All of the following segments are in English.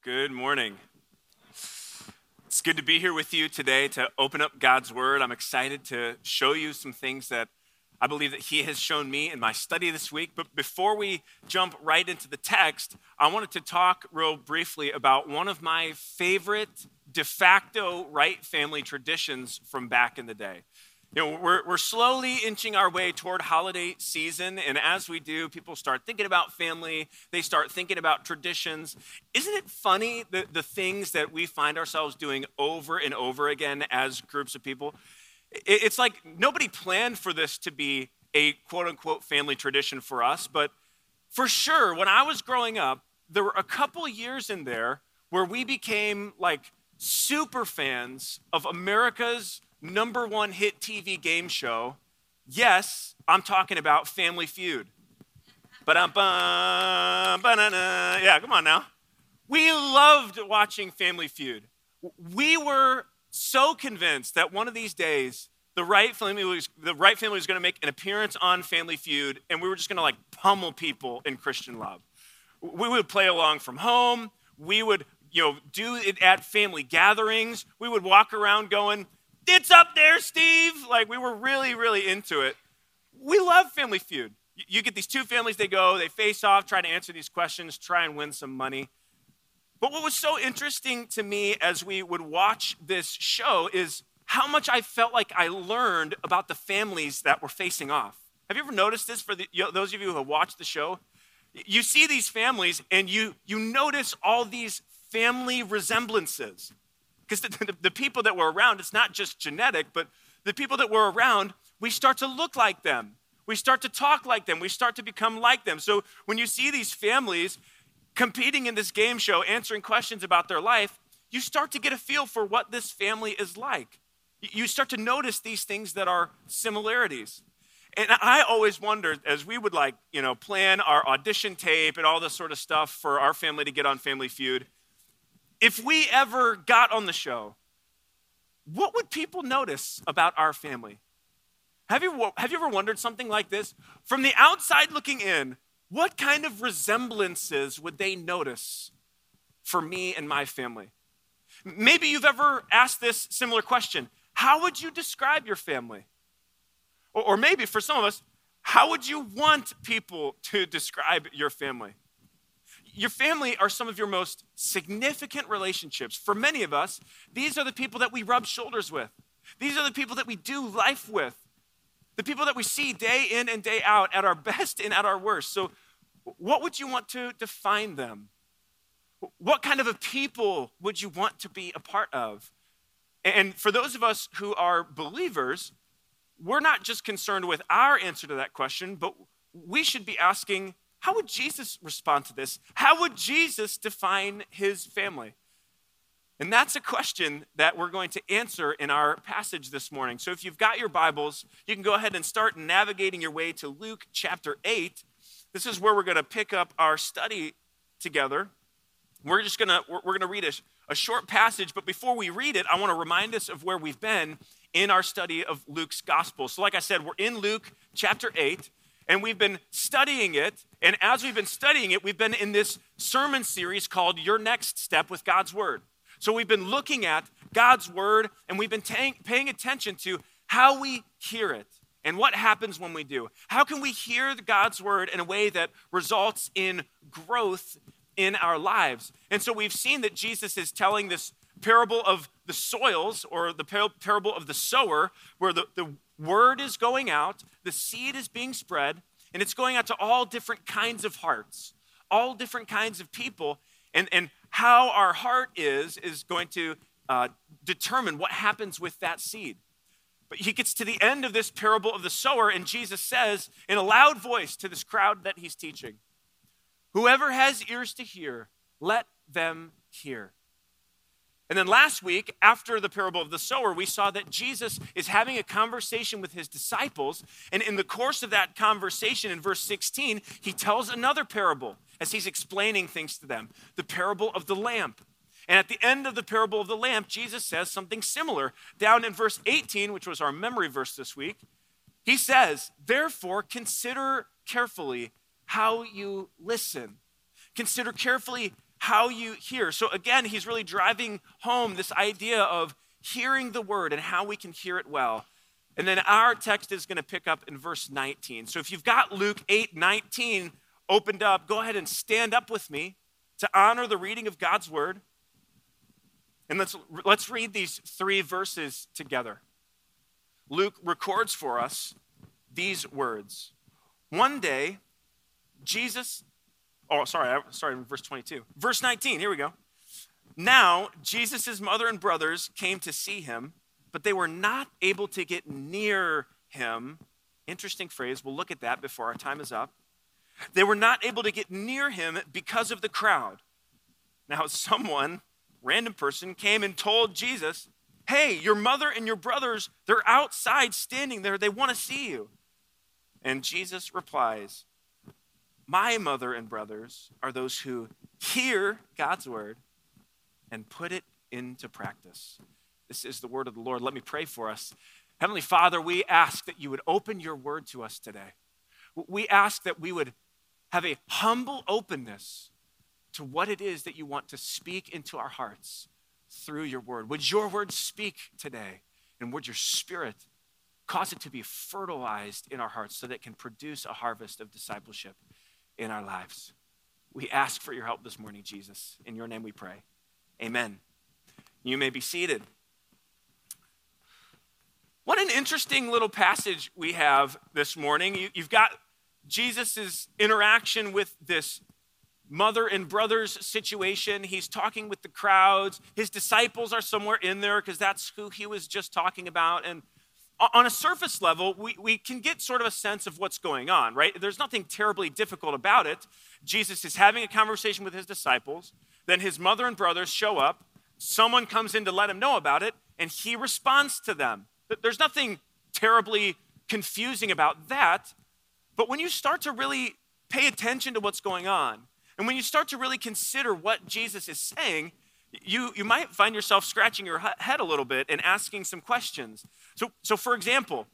Good morning. It's good to be here with you today to open up God's Word. I'm excited to show you some things that I believe that He has shown me in my study this week. But before we jump right into the text, I wanted to talk real briefly about one of my favorite de facto right family traditions from back in the day. You know, we're slowly inching our way toward holiday season, and as we do, people start thinking about family, they start thinking about traditions. Isn't it funny, the things that we find ourselves doing over and over again as groups of people? It's like nobody planned for this to be a quote-unquote family tradition for us, but for sure, when I was growing up, there were a couple years in there where we became like super fans of America's number one hit TV game show. Yes, I'm talking about Family Feud. Yeah, come on now. We loved watching Family Feud. We were so convinced that one of these days, the Wright family was going to make an appearance on Family Feud, and we were just going to like pummel people in Christian love. We would play along from home. We would, do it at family gatherings. We would walk around going, "It's up there, Steve." Like, we were really, really into it. We love Family Feud. You get these two families, they face off, try to answer these questions, try and win some money. But what was so interesting to me as we would watch this show is how much I felt like I learned about the families that were facing off. Have you ever noticed this for those of you who have watched the show? You see these families and you notice all these family resemblances. Because the people that were around, it's not just genetic, but the people that were around, we start to look like them. We start to talk like them. We start to become like them. So when you see these families competing in this game show, answering questions about their life, you start to get a feel for what this family is like. You start to notice these things that are similarities. And I always wondered, as we would plan our audition tape and all this sort of stuff for our family to get on Family Feud, if we ever got on the show, what would people notice about our family? Have you ever wondered something like this? From the outside looking in, what kind of resemblances would they notice for me and my family? Maybe you've ever asked this similar question. How would you describe your family? Or maybe for some of us, how would you want people to describe your family? Your family are some of your most significant relationships. For many of us, these are the people that we rub shoulders with. These are the people that we do life with. The people that we see day in and day out at our best and at our worst. So what would you want to define them? What kind of a people would you want to be a part of? And for those of us who are believers, we're not just concerned with our answer to that question, but we should be asking, how would Jesus respond to this? How would Jesus define his family? And that's a question that we're going to answer in our passage this morning. So if you've got your Bibles, you can go ahead and start navigating your way to Luke chapter 8. This is where we're going to pick up our study together. We're going to read a short passage, but before we read it, I want to remind us of where we've been in our study of Luke's gospel. So like I said, we're in Luke chapter 8. And we've been studying it, and as we've been studying it, we've been in this sermon series called Your Next Step with God's Word. So we've been looking at God's Word, and we've been paying attention to how we hear it and what happens when we do. How can we hear God's Word in a way that results in growth in our lives? And so we've seen that Jesus is telling this parable of the soils, or the parable of the sower, where the word is going out, the seed is being spread, and it's going out to all different kinds of hearts, all different kinds of people, and how our heart is going to determine what happens with that seed. But he gets to the end of this parable of the sower, and Jesus says in a loud voice to this crowd that he's teaching, "Whoever has ears to hear, let them hear." And then last week, after the parable of the sower, we saw that Jesus is having a conversation with his disciples. And in the course of that conversation, in verse 16, he tells another parable as he's explaining things to them, the parable of the lamp. And at the end of the parable of the lamp, Jesus says something similar. Down in verse 18, which was our memory verse this week, he says, "Therefore, consider carefully how you listen. Consider carefully how you hear. So again, he's really driving home this idea of hearing the word and how we can hear it well. And then our text is going to pick up in verse 19. So if you've got Luke 8:19 opened up, go ahead and stand up with me to honor the reading of God's word. And let's read these 3 verses together. Luke records for us these words. One day, verse 22. Verse 19, here we go. Now, Jesus' mother and brothers came to see him, but they were not able to get near him. Interesting phrase. We'll look at that before our time is up. They were not able to get near him because of the crowd. Now, random person, came and told Jesus, hey, your mother and your brothers, they're outside standing there. They want to see you. And Jesus replies, my mother and brothers are those who hear God's word and put it into practice. This is the word of the Lord. Let me pray for us. Heavenly Father, we ask that you would open your word to us today. We ask that we would have a humble openness to what it is that you want to speak into our hearts through your word. Would your word speak today? And would your spirit cause it to be fertilized in our hearts so that it can produce a harvest of discipleship in our lives? We ask for your help this morning, Jesus. In your name we pray. Amen. You may be seated. What an interesting little passage we have this morning. You've got Jesus' interaction with this mother and brothers situation. He's talking with the crowds. His disciples are somewhere in there because that's who he was just talking about. And on a surface level, we can get sort of a sense of what's going on, right? There's nothing terribly difficult about it. Jesus is having a conversation with his disciples. Then his mother and brothers show up. Someone comes in to let him know about it, and he responds to them. There's nothing terribly confusing about that. But when you start to really pay attention to what's going on, and when you start to really consider what Jesus is saying, you might find yourself scratching your head a little bit and asking some questions. So for example,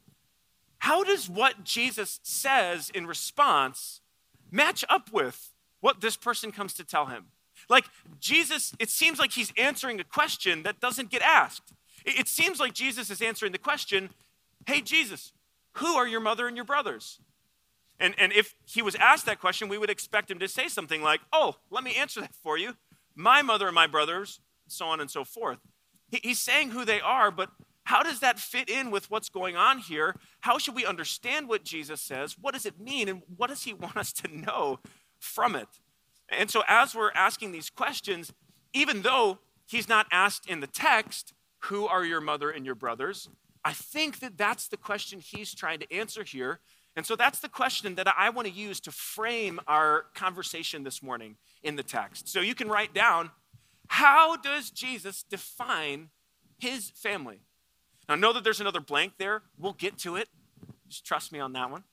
how does what Jesus says in response match up with what this person comes to tell him? Like Jesus, it seems like he's answering a question that doesn't get asked. It seems like Jesus is answering the question, hey, Jesus, who are your mother and your brothers? And if he was asked that question, we would expect him to say something like, oh, let me answer that for you. My mother and my brothers, so on and so forth. He's saying who they are, but how does that fit in with what's going on here? How should we understand what Jesus says? What does it mean? And what does he want us to know from it? And so as we're asking these questions, even though he's not asked in the text, who are your mother and your brothers? I think that that's the question he's trying to answer here. And so that's the question that I want to use to frame our conversation this morning in the text. So you can write down, how does Jesus define his family? Now, know that there's another blank there. We'll get to it. Just trust me on that one.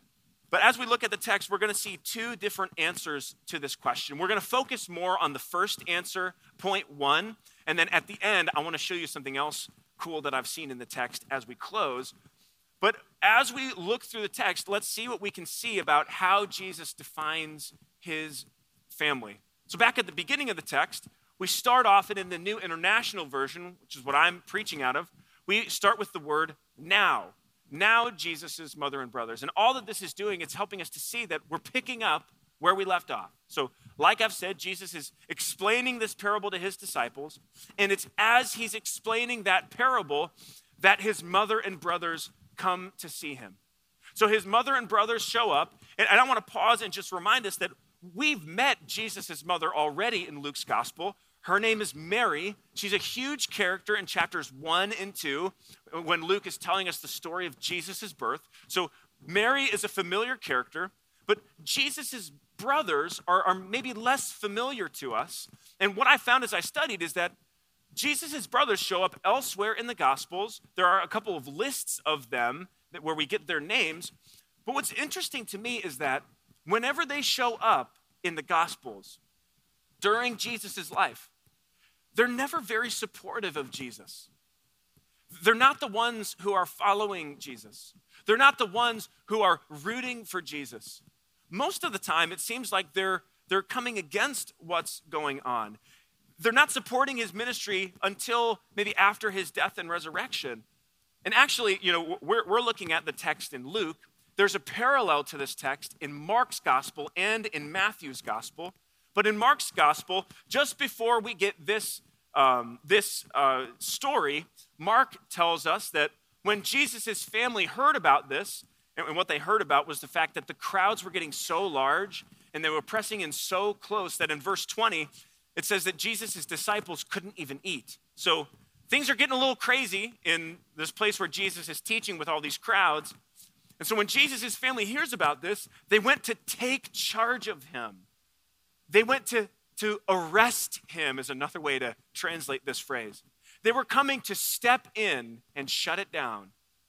But as we look at the text, we're going to see 2 different answers to this question. We're going to focus more on the first answer, point 1. And then at the end, I want to show you something else cool that I've seen in the text as we close. But as we look through the text, let's see what we can see about how Jesus defines his family. So back at the beginning of the text, we start off, and in the New International Version, which is what I'm preaching out of, we start with the word now. Now Jesus' mother and brothers. And all that this is doing, it's helping us to see that we're picking up where we left off. So like I've said, Jesus is explaining this parable to his disciples, and it's as he's explaining that parable that his mother and brothers come to see him. So his mother and brothers show up, and I want to pause and just remind us that we've met Jesus' mother already in Luke's gospel. Her name is Mary. She's a huge character in chapters 1 and 2 when Luke is telling us the story of Jesus' birth. So Mary is a familiar character, but Jesus' brothers are maybe less familiar to us. And what I found as I studied is that Jesus' brothers show up elsewhere in the Gospels. There are a couple of lists of them where we get their names. But what's interesting to me is that whenever they show up in the Gospels during Jesus' life, they're never very supportive of Jesus. They're not the ones who are following Jesus. They're not the ones who are rooting for Jesus. Most of the time, it seems like they're They're coming against what's going on. They're not supporting his ministry until maybe after his death and resurrection. And actually, we're looking at the text in Luke. There's a parallel to this text in Mark's gospel and in Matthew's gospel. But in Mark's gospel, just before we get this story, Mark tells us that when Jesus' family heard about this, and what they heard about was the fact that the crowds were getting so large and they were pressing in so close that in verse 20, it says that Jesus' disciples couldn't even eat. So things are getting a little crazy in this place where Jesus is teaching with all these crowds. And so when Jesus' family hears about this, they went to take charge of him. They went to arrest him, is another way to translate this phrase. They were coming to step in and shut it down.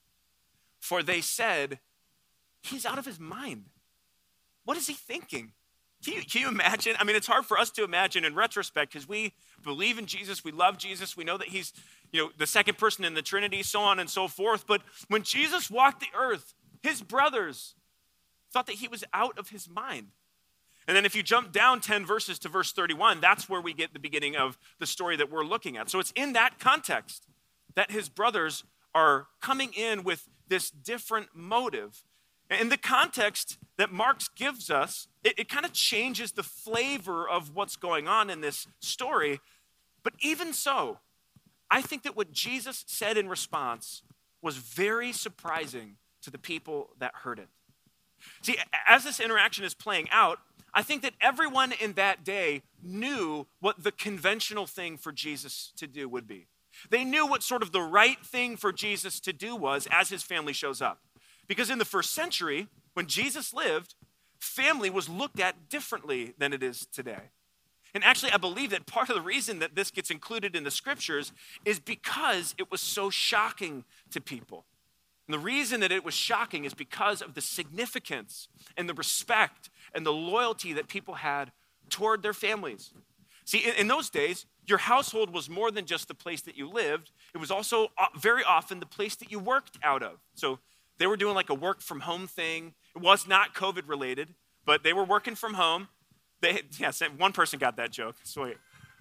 For they said, he's out of his mind. What is he thinking? Can you imagine? I mean, it's hard for us to imagine in retrospect because we believe in Jesus, we love Jesus, we know that he's, the second person in the Trinity, so on and so forth. But when Jesus walked the earth, his brothers thought that he was out of his mind. And then if you jump down 10 verses to verse 31, that's where we get the beginning of the story that we're looking at. So it's in that context that his brothers are coming in with this different motive. And the context that Mark gives us, it kind of changes the flavor of what's going on in this story. But even so, I think that what Jesus said in response was very surprising to the people that heard it. See, as this interaction is playing out, I think that everyone in that day knew what the conventional thing for Jesus to do would be. They knew what sort of the right thing for Jesus to do was as his family shows up. Because in the first century, when Jesus lived, family was looked at differently than it is today. And actually, I believe that part of the reason that this gets included in the scriptures is because it was so shocking to people. And the reason that it was shocking is because of the significance and the respect and the loyalty that people had toward their families. See, in those days, your household was more than just the place that you lived. It was also very often the place that you worked out of. So they were doing like a work from home thing. It was not COVID related, but they were working from home. One person got that joke. Sweet.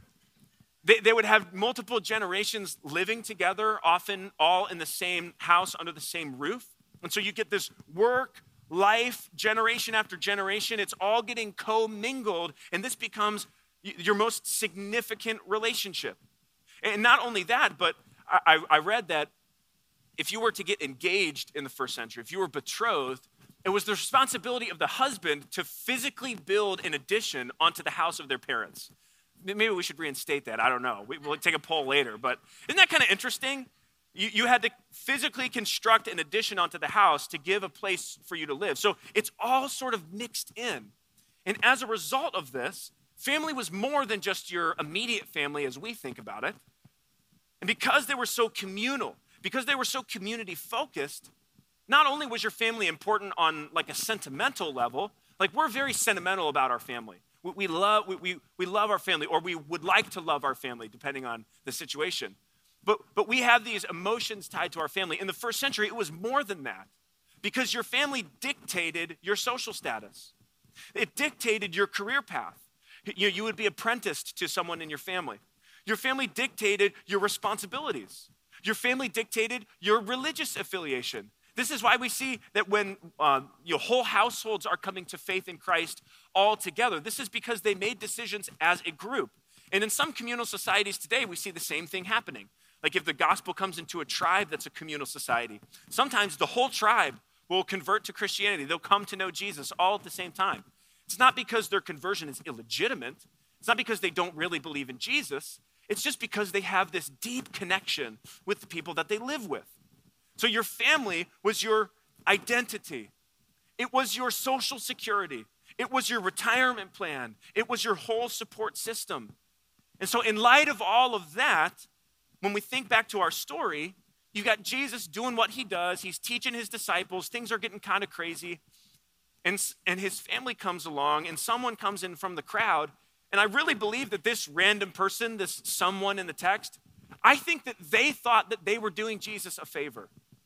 They would have multiple generations living together, often all in the same house under the same roof. And so you get this work, life, generation after generation. It's all getting commingled, and this becomes your most significant relationship. And not only that, but I read that if you were to get engaged in the first century, if you were betrothed, it was the responsibility of the husband to physically build an addition onto the house of their parents. Maybe we should reinstate that. I don't know. We'll take a poll later. But isn't that kind of interesting? You had to physically construct an addition onto the house to give a place for you to live. So it's all sort of mixed in. And as a result of this, family was more than just your immediate family as we think about it. And because they were so communal, because they were so community focused, not only was your family important on like a sentimental level, like we're very sentimental about our family. We love our family, or we would like to love our family, depending on the situation. But we have these emotions tied to our family. In the first century, it was more than that, because your family dictated your social status. It dictated your career path. You would be apprenticed to someone in your family. Your family dictated your responsibilities. Your family dictated your religious affiliation. This is why we see that when your whole households are coming to faith in Christ all together, this is because they made decisions as a group. And in some communal societies today, we see the same thing happening. Like if the gospel comes into a tribe that's a communal society, sometimes the whole tribe will convert to Christianity. They'll come to know Jesus all at the same time. It's not because their conversion is illegitimate. It's not because they don't really believe in Jesus. It's just because they have this deep connection with the people that they live with. So your family was your identity. It was your social security. It was your retirement plan. It was your whole support system. And so in light of all of that, when we think back to our story, you got Jesus doing what he does. He's teaching his disciples. Things are getting kind of crazy. And his family comes along, and someone comes in from the crowd. And I really believe that this random person, this someone in the text, I think that they thought that they were doing Jesus a favor.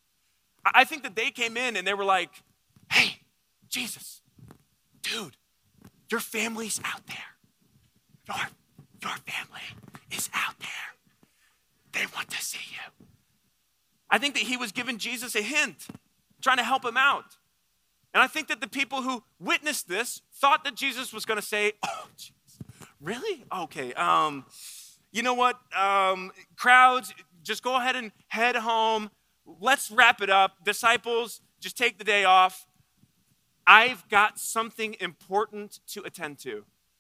I think that they came in and they were like, hey, Jesus, dude, Your family's out there. Your family is out there. They want to see you. I think that he was giving Jesus a hint, trying to help him out. And I think that the people who witnessed this thought that Jesus was going to say, oh, geez, really? Okay, you know what? Crowds, just go ahead and head home. Let's wrap it up. Disciples, just take the day off. I've got something important to attend to.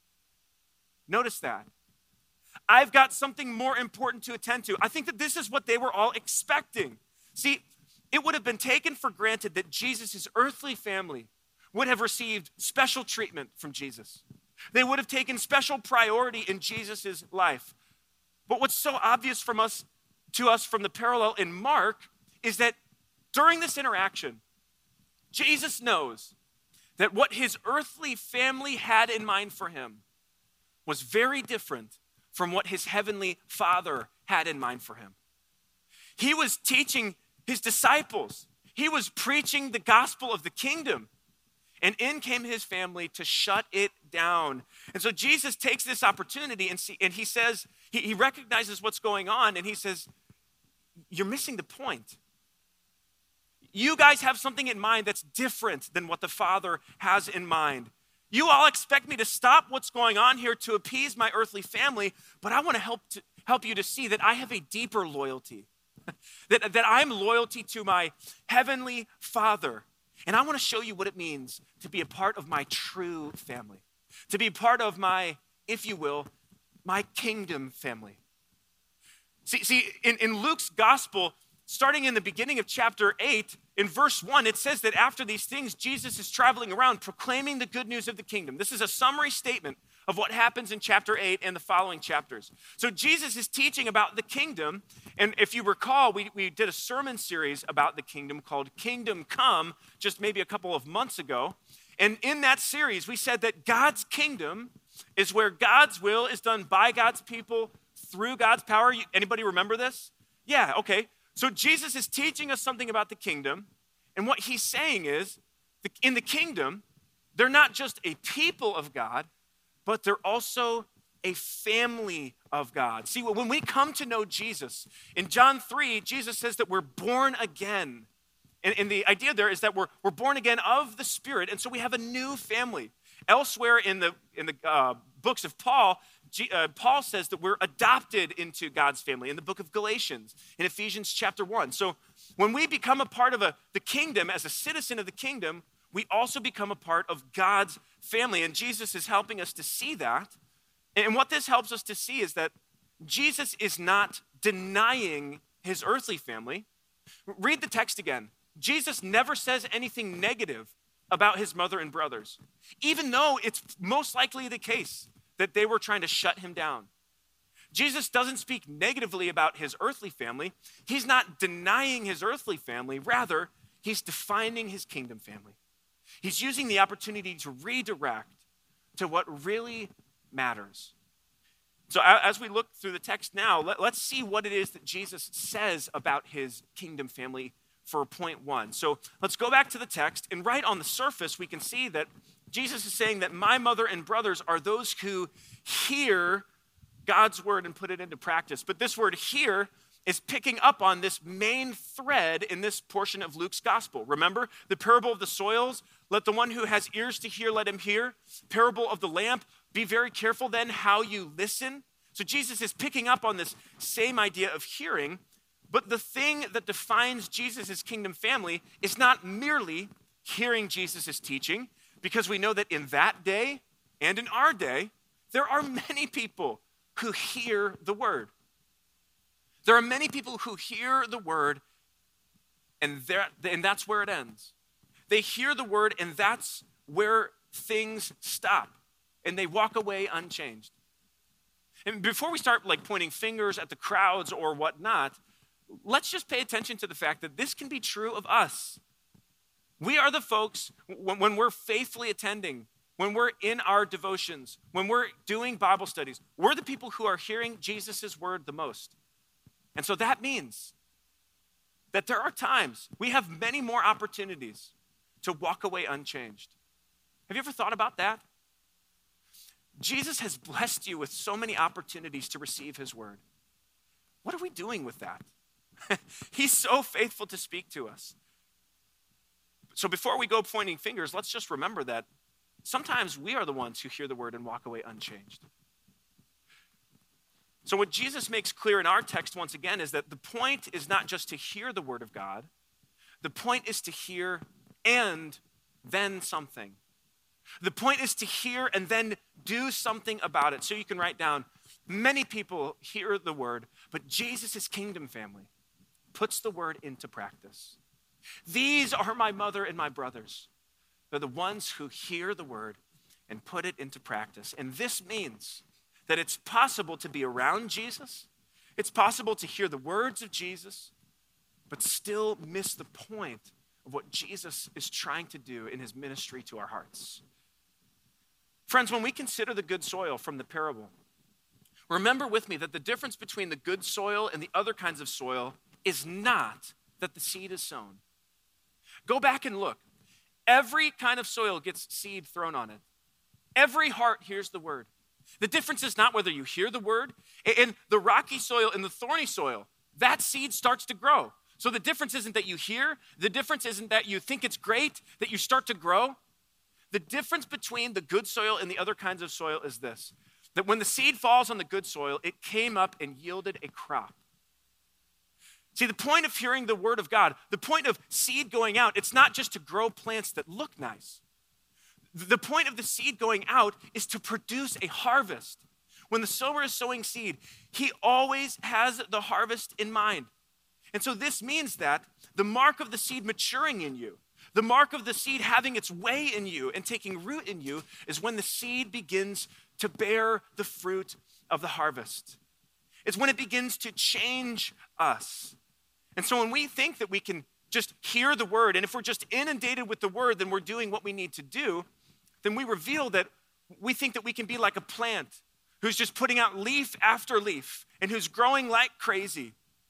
Notice that. I've got something more important to attend to. I think that this is what they were all expecting. See, it would have been taken for granted that Jesus' earthly family would have received special treatment from Jesus. They would have taken special priority in Jesus' life. But what's so obvious to us from the parallel in Mark is that during this interaction, Jesus knows that what his earthly family had in mind for him was very different from what his heavenly Father had in mind for him. He was teaching his disciples. He was preaching the gospel of the kingdom. And in came his family to shut it down. And so Jesus takes this opportunity and he says, he recognizes what's going on, and he says, you're missing the point. You guys have something in mind that's different than what the Father has in mind. You all expect me to stop what's going on here to appease my earthly family, but I want to help you to see that I have a deeper loyalty, that I'm loyalty to my heavenly Father. And I want to show you what it means to be a part of my true family, to be part of my, if you will, my kingdom family. See, in Luke's gospel, starting in the beginning of chapter 8, in verse 1, it says that after these things, Jesus is traveling around proclaiming the good news of the kingdom. This is a summary statement of what happens in chapter 8 and the following chapters. So Jesus is teaching about the kingdom. And if you recall, we did a sermon series about the kingdom called Kingdom Come just maybe a couple of months ago. And in that series, we said that God's kingdom is where God's will is done by God's people through God's power. Anybody remember this? Yeah, okay. So Jesus is teaching us something about the kingdom, and what he's saying is, in the kingdom, they're not just a people of God, but they're also a family of God. See, when we come to know Jesus, in John 3, Jesus says that we're born again. And the idea there is that we're born again of the Spirit, and so we have a new family. Elsewhere in the books of Paul, Paul says that we're adopted into God's family in the book of Galatians, in Ephesians chapter 1. So when we become a part of the kingdom, as a citizen of the kingdom, we also become a part of God's family. And Jesus is helping us to see that. And what this helps us to see is that Jesus is not denying his earthly family. Read the text again. Jesus never says anything negative about his mother and brothers, even though it's most likely the case that they were trying to shut him down. Jesus doesn't speak negatively about his earthly family. He's not denying his earthly family. Rather, he's defining his kingdom family. He's using the opportunity to redirect to what really matters. So as we look through the text now, let's see what it is that Jesus says about his kingdom family for point one. So let's go back to the text, and right on the surface, we can see that Jesus is saying that my mother and brothers are those who hear God's word and put it into practice. But this word "hear" is picking up on this main thread in this portion of Luke's gospel. Remember the parable of the soils? Let the one who has ears to hear, let him hear. Parable of the lamp, be very careful then how you listen. So Jesus is picking up on this same idea of hearing, but the thing that defines Jesus' kingdom family is not merely hearing Jesus' teaching, because we know that in that day and in our day, there are many people who hear the word. There are many people who hear the word, and that's where it ends. They hear the word, and that's where things stop, and they walk away unchanged. And before we start pointing fingers at the crowds or whatnot, let's just pay attention to the fact that this can be true of us. We are the folks, when we're faithfully attending, when we're in our devotions, when we're doing Bible studies, we're the people who are hearing Jesus' word the most. And so that means that there are times, we have many more opportunities to walk away unchanged. Have you ever thought about that? Jesus has blessed you with so many opportunities to receive his word. What are we doing with that? He's so faithful to speak to us. So before we go pointing fingers, let's just remember that sometimes we are the ones who hear the word and walk away unchanged. So what Jesus makes clear in our text once again is that the point is not just to hear the word of God. The point is to hear and then something. The point is to hear and then do something about it. So you can write down, many people hear the word, but Jesus' kingdom family puts the word into practice. These are my mother and my brothers. They're the ones who hear the word and put it into practice. And this means that it's possible to be around Jesus. It's possible to hear the words of Jesus, but still miss the point of what Jesus is trying to do in his ministry to our hearts. Friends, when we consider the good soil from the parable, remember with me that the difference between the good soil and the other kinds of soil is not that the seed is sown. Go back and look. Every kind of soil gets seed thrown on it. Every heart hears the word. The difference is not whether you hear the word. In the rocky soil and the thorny soil, that seed starts to grow. So the difference isn't that you hear. The difference isn't that you think it's great, that you start to grow. The difference between the good soil and the other kinds of soil is this, that when the seed falls on the good soil, it came up and yielded a crop. See, the point of hearing the word of God, the point of seed going out, it's not just to grow plants that look nice. The point of the seed going out is to produce a harvest. When the sower is sowing seed, he always has the harvest in mind. And so this means that the mark of the seed maturing in you, the mark of the seed having its way in you and taking root in you is when the seed begins to bear the fruit of the harvest. It's when it begins to change us. And so when we think that we can just hear the word, and if we're just inundated with the word, then we're doing what we need to do, then we reveal that we think that we can be like a plant who's just putting out leaf after leaf and who's growing like crazy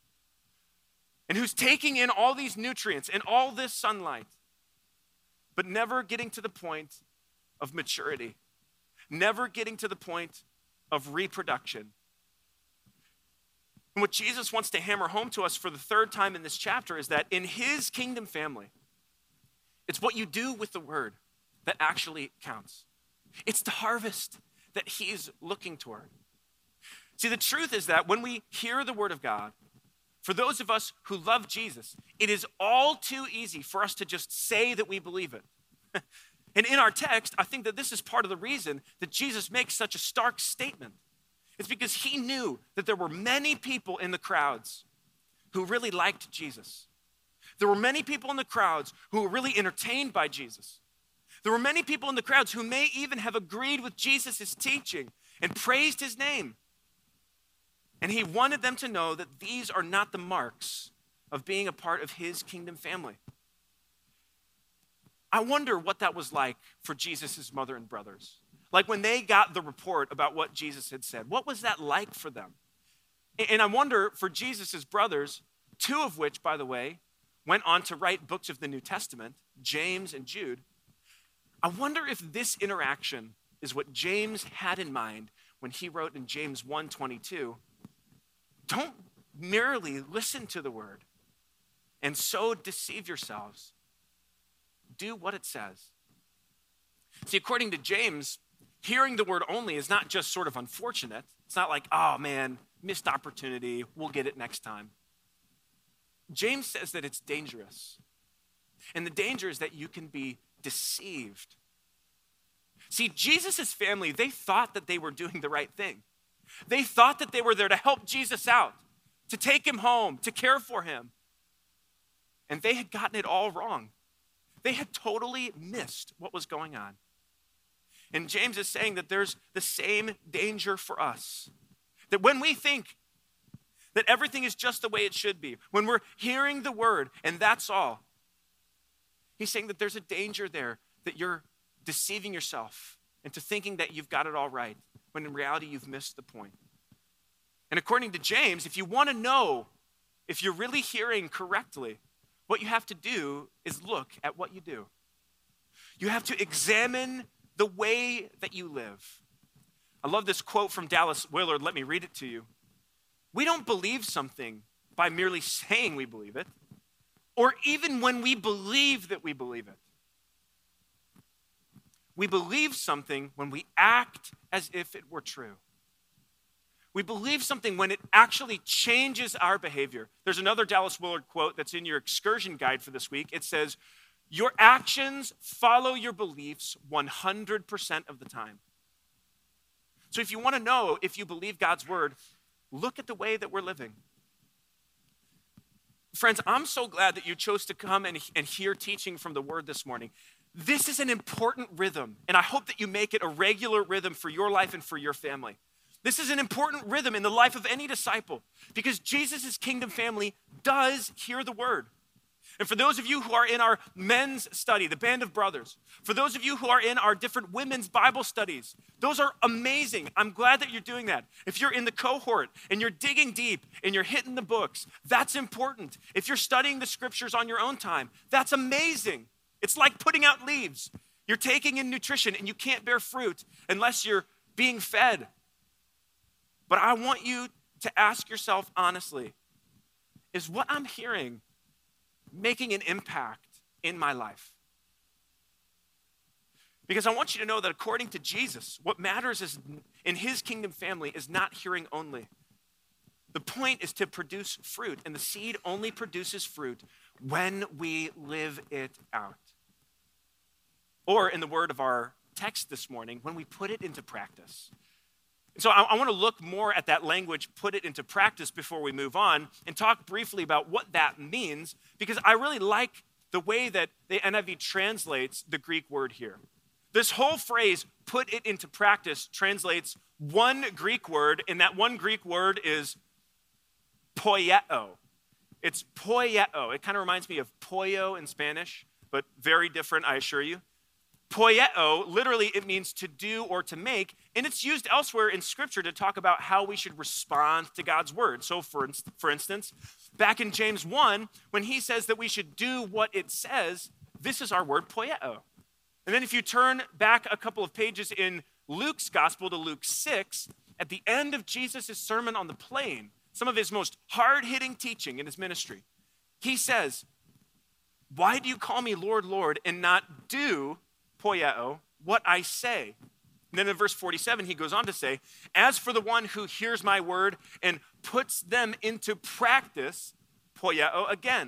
and who's taking in all these nutrients and all this sunlight, but never getting to the point of maturity, never getting to the point of reproduction. And what Jesus wants to hammer home to us for the third time in this chapter is that in his kingdom family, it's what you do with the word that actually counts. It's the harvest that he's looking toward. See, the truth is that when we hear the word of God, for those of us who love Jesus, it is all too easy for us to just say that we believe it. And in our text, I think that this is part of the reason that Jesus makes such a stark statement. It's because he knew that there were many people in the crowds who really liked Jesus. There were many people in the crowds who were really entertained by Jesus. There were many people in the crowds who may even have agreed with Jesus' teaching and praised his name. And he wanted them to know that these are not the marks of being a part of his kingdom family. I wonder what that was like for Jesus' mother and brothers. Like when they got the report about what Jesus had said, what was that like for them? And I wonder for Jesus' brothers, two of which, by the way, went on to write books of the New Testament, James and Jude. I wonder if this interaction is what James had in mind when he wrote in James 1:22, don't merely listen to the word and so deceive yourselves. Do what it says. See, according to James, hearing the word only is not just sort of unfortunate. It's not like, oh man, missed opportunity, we'll get it next time. James says that it's dangerous. And the danger is that you can be deceived. See, Jesus' family, they thought that they were doing the right thing. They thought that they were there to help Jesus out, to take him home, to care for him. And they had gotten it all wrong. They had totally missed what was going on. And James is saying that there's the same danger for us. That when we think that everything is just the way it should be, when we're hearing the word and that's all, he's saying that there's a danger there that you're deceiving yourself into thinking that you've got it all right, when in reality you've missed the point. And according to James, if you want to know if you're really hearing correctly, what you have to do is look at what you do. You have to examine the way that you live. I love this quote from Dallas Willard. Let me read it to you. We don't believe something by merely saying we believe it, or even when we believe that we believe it. We believe something when we act as if it were true. We believe something when it actually changes our behavior. There's another Dallas Willard quote that's in your excursion guide for this week. It says, your actions follow your beliefs 100% of the time. So if you want to know if you believe God's word, look at the way that we're living. Friends, I'm so glad that you chose to come and hear teaching from the word this morning. This is an important rhythm, and I hope that you make it a regular rhythm for your life and for your family. This is an important rhythm in the life of any disciple because Jesus' kingdom family does hear the word. And for those of you who are in our men's study, the Band of Brothers, for those of you who are in our different women's Bible studies, those are amazing. I'm glad that you're doing that. If you're in the cohort and you're digging deep and you're hitting the books, that's important. If you're studying the scriptures on your own time, that's amazing. It's like putting out leaves. You're taking in nutrition and you can't bear fruit unless you're being fed. But I want you to ask yourself honestly, is what I'm hearing making an impact in my life? Because I want you to know that according to Jesus, what matters is in his kingdom family is not hearing only. The point is to produce fruit, and the seed only produces fruit when we live it out. Or in the word of our text this morning, when we put it into practice. So I want to look more at that language, put it into practice before we move on, and talk briefly about what that means, because I really like the way that the NIV translates the Greek word here. This whole phrase, put it into practice, translates one Greek word, and that one Greek word is poieo. It's poieo. It kind of reminds me of pollo in Spanish, but very different, I assure you. Poieo, literally, it means to do or to make, and it's used elsewhere in Scripture to talk about how we should respond to God's word. So, for instance, back in James 1, when he says that we should do what it says, this is our word poieo. And then if you turn back a couple of pages in Luke's gospel to Luke 6, at the end of Jesus' Sermon on the Plain, some of his most hard-hitting teaching in his ministry, he says, why do you call me Lord, Lord, and not do poieo, what I say? And then in verse 47, he goes on to say, as for the one who hears my word and puts them into practice, poieo again.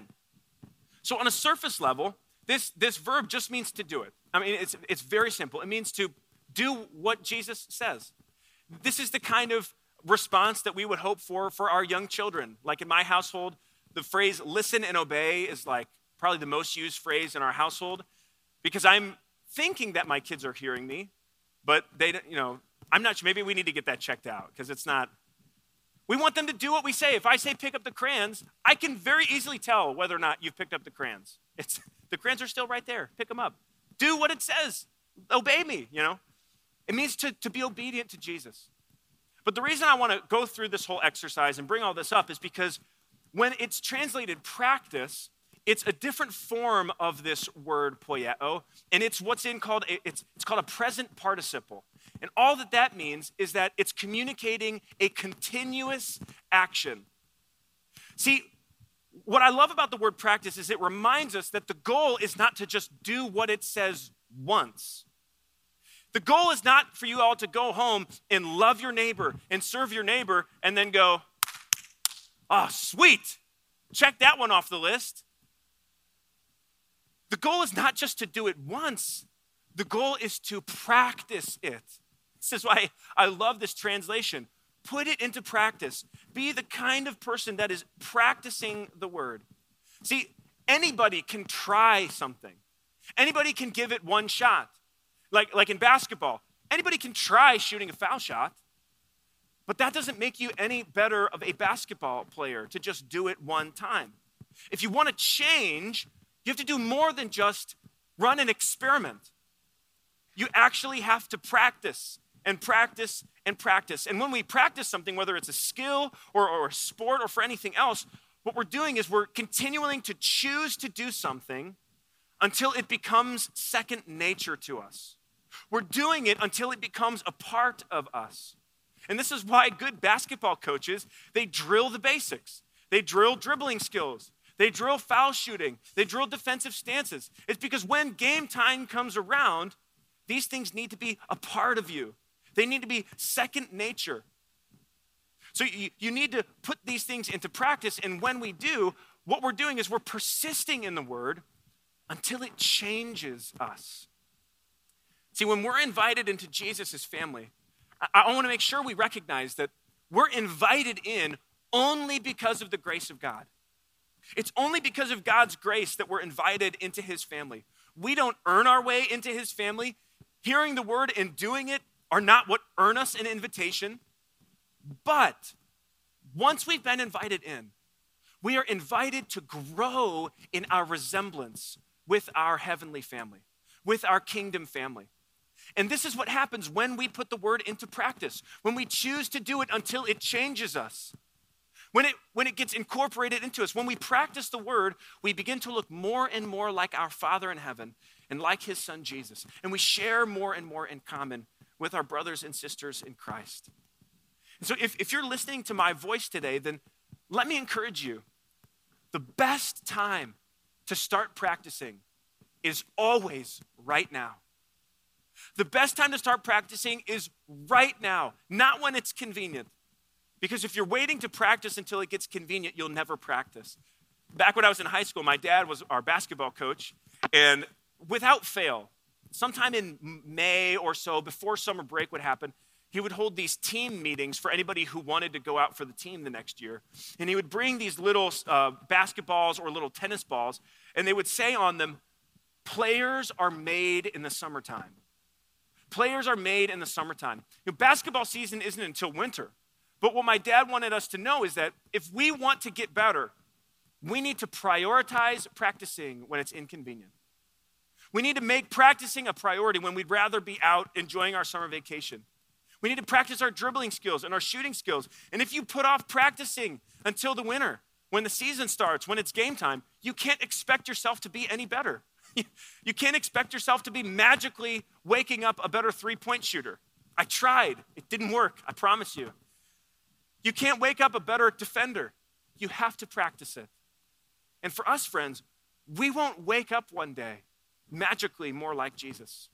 So on a surface level, this verb just means to do it. I mean, it's very simple. It means to do what Jesus says. This is the kind of response that we would hope for our young children. Like in my household, the phrase listen and obey is like probably the most used phrase in our household because I'm thinking that my kids are hearing me, but they don't, I'm not sure. Maybe we need to get that checked out because it's not. We want them to do what we say. If I say pick up the crayons, I can very easily tell whether or not you've picked up the crayons. The crayons are still right there. Pick them up. Do what it says. Obey me, It means to be obedient to Jesus. But the reason I want to go through this whole exercise and bring all this up is because when it's translated practice, it's a different form of this word poieo, and it's what's called a present participle. And all that means is that it's communicating a continuous action. See, what I love about the word practice is it reminds us that the goal is not to just do what it says once. The goal is not for you all to go home and love your neighbor and serve your neighbor and then go, oh, sweet, check that one off the list. The goal is not just to do it once. The goal is to practice it. This is why I love this translation. Put it into practice. Be the kind of person that is practicing the word. See, anybody can try something. Anybody can give it one shot. Like in basketball, anybody can try shooting a foul shot, but that doesn't make you any better of a basketball player to just do it one time. If you want to change, you have to do more than just run an experiment. You actually have to practice and practice and practice. And when we practice something, whether it's a skill or a sport or for anything else, what we're doing is we're continuing to choose to do something until it becomes second nature to us. We're doing it until it becomes a part of us. And this is why good basketball coaches, they drill the basics. They drill dribbling skills. They drill foul shooting. They drill defensive stances. It's because when game time comes around, these things need to be a part of you. They need to be second nature. So you need to put these things into practice. And when we do, what we're doing is we're persisting in the word until it changes us. See, when we're invited into Jesus' family, I want to make sure we recognize that we're invited in only because of the grace of God. It's only because of God's grace that we're invited into his family. We don't earn our way into his family. Hearing the word and doing it are not what earn us an invitation. But once we've been invited in, we are invited to grow in our resemblance with our heavenly family, with our kingdom family. And this is what happens when we put the word into practice, when we choose to do it until it changes us. When it gets incorporated into us, when we practice the word, we begin to look more and more like our Father in heaven and like his son Jesus. And we share more and more in common with our brothers and sisters in Christ. And so if you're listening to my voice today, then let me encourage you. The best time to start practicing is always right now. The best time to start practicing is right now, not when it's convenient. Because if you're waiting to practice until it gets convenient, you'll never practice. Back when I was in high school, my dad was our basketball coach, and without fail, sometime in May or so, before summer break would happen, he would hold these team meetings for anybody who wanted to go out for the team the next year. And he would bring these little basketballs or little tennis balls, and they would say on them, "Players are made in the summertime." Players are made in the summertime. Basketball season isn't until winter. But what my dad wanted us to know is that if we want to get better, we need to prioritize practicing when it's inconvenient. We need to make practicing a priority when we'd rather be out enjoying our summer vacation. We need to practice our dribbling skills and our shooting skills. And if you put off practicing until the winter, when the season starts, when it's game time, you can't expect yourself to be any better. You can't expect yourself to be magically waking up a better three-point shooter. I tried. It didn't work, I promise you. You can't wake up a better defender. You have to practice it. And for us, friends, we won't wake up one day magically more like Jesus.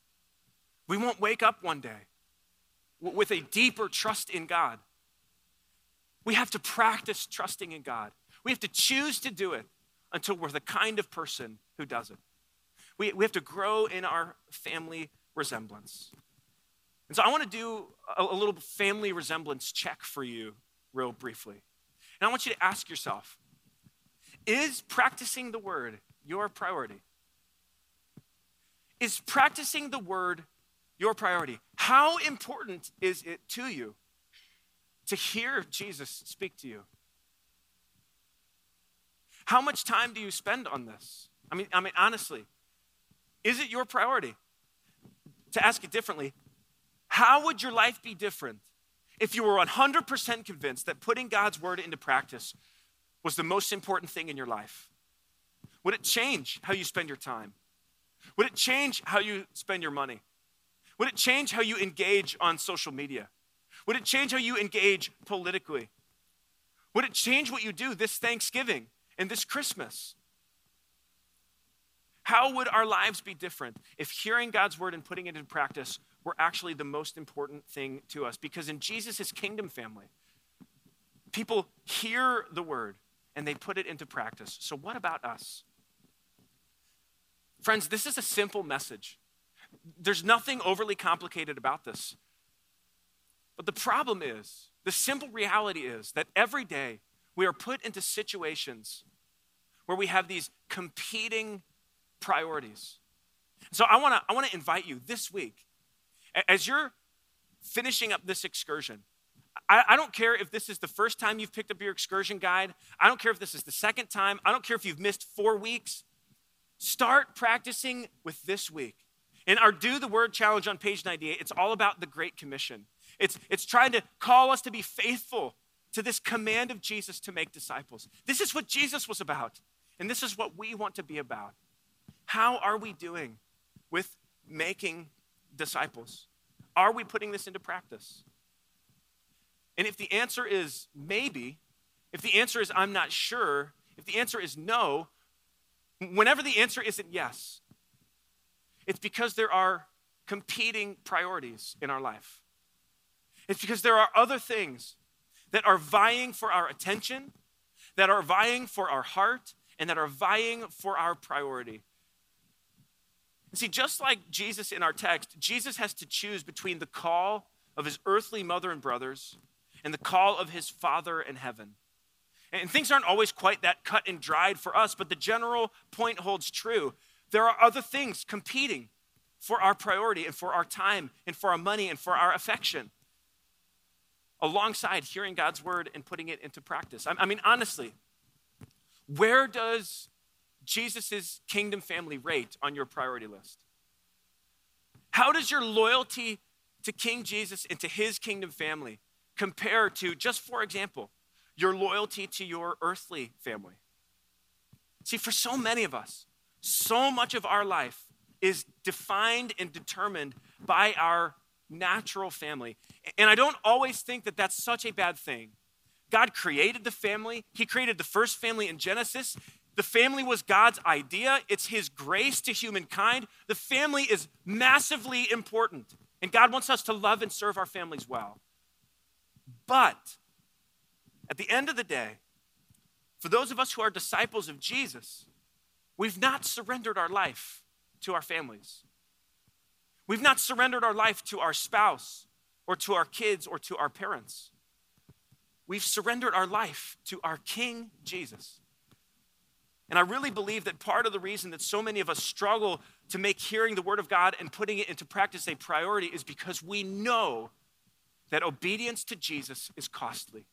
We won't wake up one day with a deeper trust in God. We have to practice trusting in God. We have to choose to do it until we're the kind of person who does it. We have to grow in our family resemblance. And so I want to do a little family resemblance check for you real briefly. And I want you to ask yourself, is practicing the word your priority? Is practicing the word your priority? How important is it to you to hear Jesus speak to you? How much time do you spend on this? I mean, honestly, is it your priority? To ask it differently, how would your life be different if you were 100% convinced that putting God's word into practice was the most important thing in your life? Would it change how you spend your time? Would it change how you spend your money? Would it change how you engage on social media? Would it change how you engage politically? Would it change what you do this Thanksgiving and this Christmas? How would our lives be different if hearing God's word and putting it into practice were actually the most important thing to us? Because in Jesus' kingdom family, people hear the word and they put it into practice. So what about us? Friends, this is a simple message. There's nothing overly complicated about this. But the problem is, the simple reality is that every day we are put into situations where we have these competing priorities. So I want to invite you this week, as you're finishing up this excursion, I don't care if this is the first time you've picked up your excursion guide. I don't care if this is the second time. I don't care if you've missed 4 weeks. Start practicing with this week. In our Do the Word challenge on page 98, it's all about the Great Commission. It's trying to call us to be faithful to this command of Jesus to make disciples. This is what Jesus was about, and this is what we want to be about. How are we doing with making disciples? Are we putting this into practice? And if the answer is maybe, if the answer is I'm not sure, if the answer is no, whenever the answer isn't yes, it's because there are competing priorities in our life. It's because there are other things that are vying for our attention, that are vying for our heart, and that are vying for our priority. And see, just like Jesus in our text, Jesus has to choose between the call of his earthly mother and brothers and the call of his Father in heaven. And things aren't always quite that cut and dried for us, but the general point holds true. There are other things competing for our priority and for our time and for our money and for our affection, alongside hearing God's word and putting it into practice. I mean, honestly, where does Jesus' kingdom family rate on your priority list? How does your loyalty to King Jesus and to his kingdom family compare to, just for example, your loyalty to your earthly family? See, for so many of us, so much of our life is defined and determined by our natural family. And I don't always think that that's such a bad thing. God created the family. He created the first family in Genesis. The family was God's idea. It's his grace to humankind. The family is massively important. And God wants us to love and serve our families well. But at the end of the day, for those of us who are disciples of Jesus, we've not surrendered our life to our families. We've not surrendered our life to our spouse or to our kids or to our parents. We've surrendered our life to our King Jesus. And I really believe that part of the reason that so many of us struggle to make hearing the word of God and putting it into practice a priority is because we know that obedience to Jesus is costly.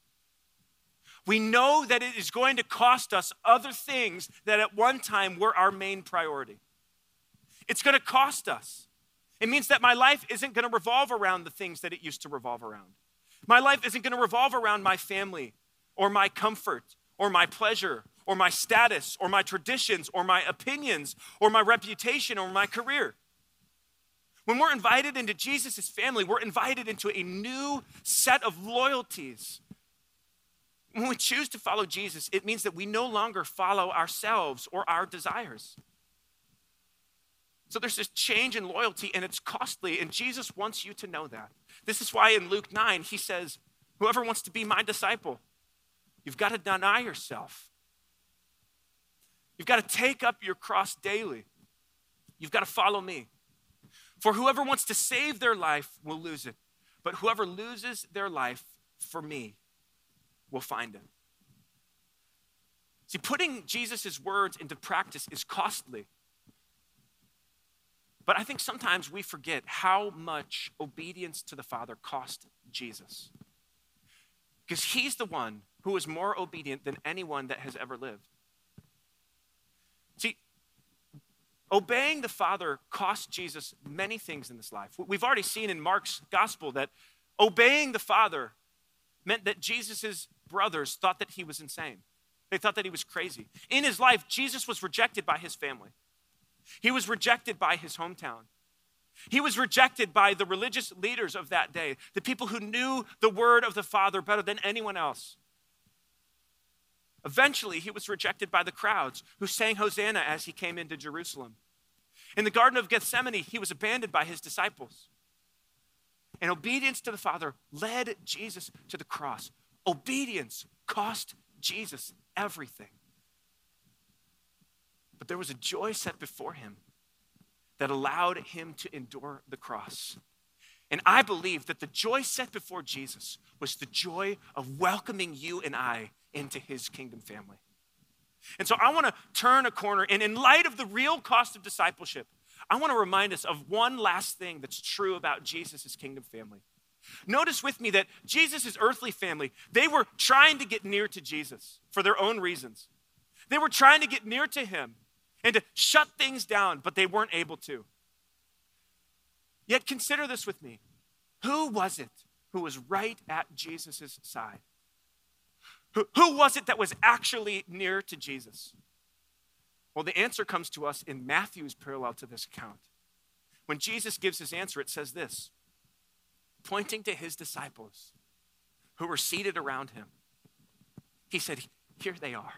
We know that it is going to cost us other things that at one time were our main priority. It's going to cost us. It means that my life isn't going to revolve around the things that it used to revolve around. My life isn't going to revolve around my family or my comfort or my pleasure or my status or my traditions or my opinions or my reputation or my career. When we're invited into Jesus' family, we're invited into a new set of loyalties. When we choose to follow Jesus, it means that we no longer follow ourselves or our desires. So there's this change in loyalty, and it's costly, and Jesus wants you to know that. This is why in Luke 9, he says, whoever wants to be my disciple, you've got to deny yourself. You've got to take up your cross daily. You've got to follow me. For whoever wants to save their life will lose it, but whoever loses their life for me will find it. See, putting Jesus' words into practice is costly. But I think sometimes we forget how much obedience to the Father cost Jesus. Because he's the one who is more obedient than anyone that has ever lived. See, obeying the Father cost Jesus many things in this life. We've already seen in Mark's gospel that obeying the Father meant that Jesus' brothers thought that he was insane. They thought that he was crazy. In his life, Jesus was rejected by his family. He was rejected by his hometown. He was rejected by the religious leaders of that day, the people who knew the word of the Father better than anyone else. Eventually, he was rejected by the crowds who sang Hosanna as he came into Jerusalem. In the Garden of Gethsemane, he was abandoned by his disciples. And obedience to the Father led Jesus to the cross. Obedience cost Jesus everything. But there was a joy set before him that allowed him to endure the cross. And I believe that the joy set before Jesus was the joy of welcoming you and I into his kingdom family. And so I want to turn a corner, and in light of the real cost of discipleship, I want to remind us of one last thing that's true about Jesus' kingdom family. Notice with me that Jesus' earthly family, they were trying to get near to Jesus for their own reasons. They were trying to get near to him and to shut things down, but they weren't able to. Yet consider this with me. Who was it who was right at Jesus' side? Who was it that was actually near to Jesus? Well, the answer comes to us in Matthew's parallel to this account. when Jesus gives his answer, it says this, pointing to his disciples who were seated around him. He said, here they are.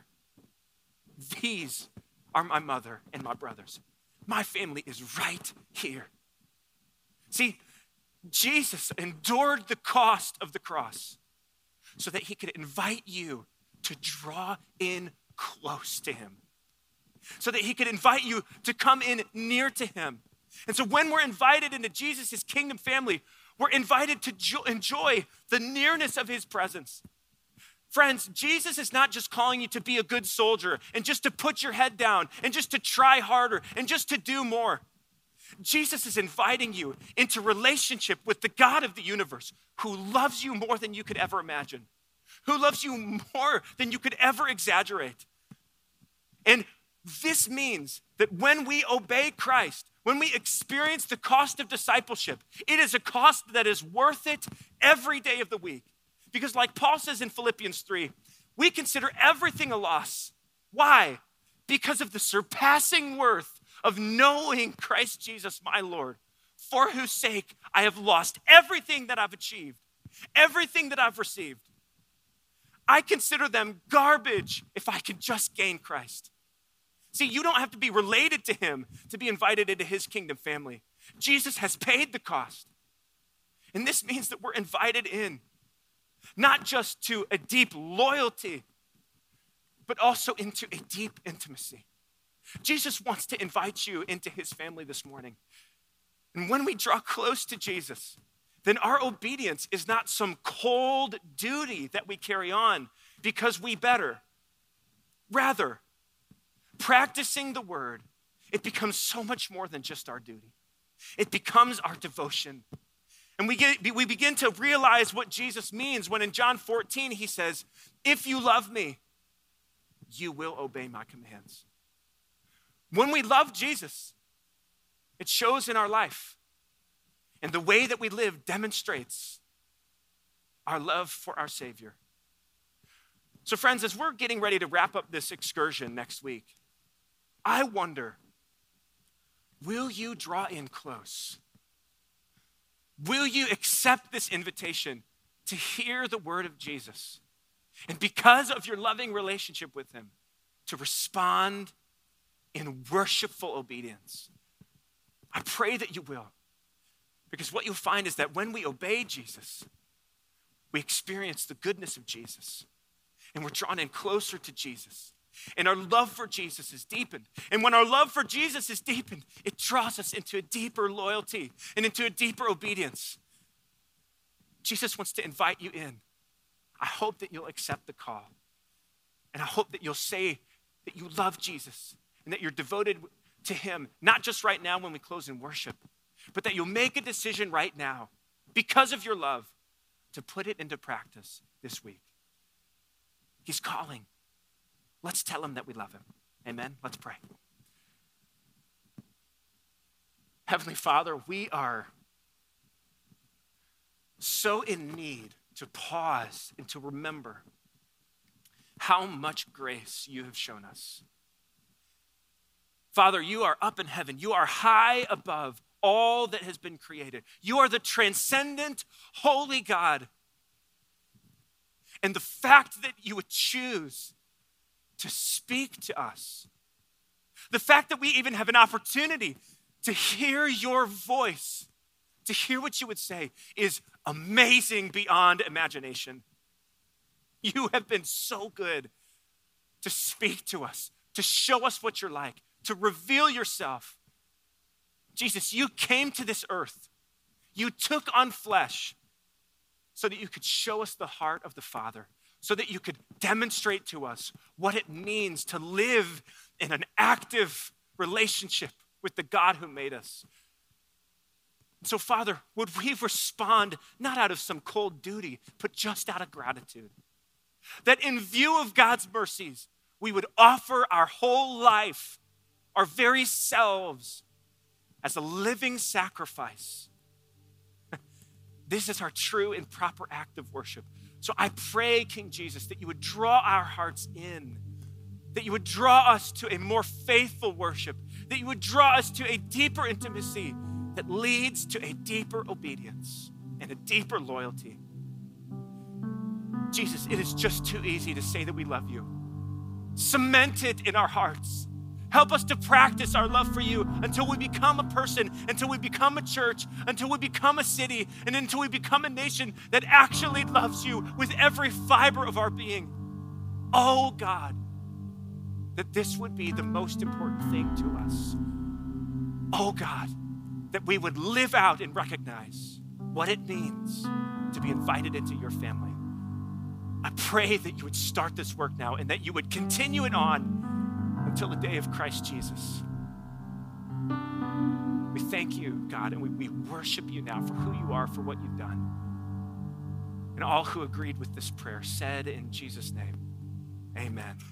These are my mother and my brothers. My family is right here. See, Jesus endured the cost of the cross so that he could invite you to draw in close to him, so that he could invite you to come in near to him. And so when we're invited into Jesus' kingdom family, we're invited to enjoy the nearness of his presence. Friends, Jesus is not just calling you to be a good soldier and just to put your head down and just to try harder and just to do more. Jesus is inviting you into relationship with the God of the universe who loves you more than you could ever imagine, who loves you more than you could ever exaggerate. And this means that when we obey Christ, when we experience the cost of discipleship, it is a cost that is worth it every day of the week. Because like Paul says in Philippians 3, we consider everything a loss. Why? Because of the surpassing worth of knowing Christ Jesus, my Lord, for whose sake I have lost everything that I've achieved, everything that I've received. I consider them garbage if I can just gain Christ. See, you don't have to be related to him to be invited into his kingdom family. Jesus has paid the cost. And this means that we're invited in, not just to a deep loyalty, but also into a deep intimacy. Jesus wants to invite you into his family this morning. And when we draw close to Jesus, then our obedience is not some cold duty that we carry on because we better. Rather, practicing the word, it becomes so much more than just our duty. It becomes our devotion. And we begin to realize what Jesus means when in John 14 he says, if you love me, you will obey my commands. When we love Jesus, it shows in our life. And the way that we live demonstrates our love for our Savior. So friends, as we're getting ready to wrap up this excursion next week, I wonder, will you draw in close? Will you accept this invitation to hear the word of Jesus? And because of your loving relationship with him, to respond in worshipful obedience. I pray that you will. Because what you'll find is that when we obey Jesus, we experience the goodness of Jesus. And we're drawn in closer to Jesus. And our love for Jesus is deepened. And when our love for Jesus is deepened, it draws us into a deeper loyalty and into a deeper obedience. Jesus wants to invite you in. I hope that you'll accept the call. And I hope that you'll say that you love Jesus and that you're devoted to him, not just right now when we close in worship, but that you'll make a decision right now because of your love to put it into practice this week. He's calling. Let's tell him that we love him. Amen. Let's pray. Heavenly Father, we are so in need to pause and to remember how much grace you have shown us. Father, you are up in heaven. You are high above all that has been created. You are the transcendent, holy God. And the fact that you would choose to speak to us, the fact that we even have an opportunity to hear your voice, to hear what you would say, is amazing beyond imagination. You have been so good to speak to us, to show us what you're like, to reveal yourself. Jesus, you came to this earth. You took on flesh so that you could show us the heart of the Father, so that you could demonstrate to us what it means to live in an active relationship with the God who made us. So, Father, would we respond not out of some cold duty, but just out of gratitude? That in view of God's mercies, we would offer our whole life, our very selves, as a living sacrifice. This is our true and proper act of worship. So I pray, King Jesus, that you would draw our hearts in, that you would draw us to a more faithful worship, that you would draw us to a deeper intimacy, that leads to a deeper obedience and a deeper loyalty. Jesus, it is just too easy to say that we love you. Cement it in our hearts. Help us to practice our love for you until we become a person, until we become a church, until we become a city, and until we become a nation that actually loves you with every fiber of our being. Oh God, that this would be the most important thing to us. Oh God, that we would live out and recognize what it means to be invited into your family. I pray that you would start this work now and that you would continue it on until the day of Christ Jesus. We thank you, God, and we worship you now for who you are, for what you've done. And all who agreed with this prayer said in Jesus' name, amen.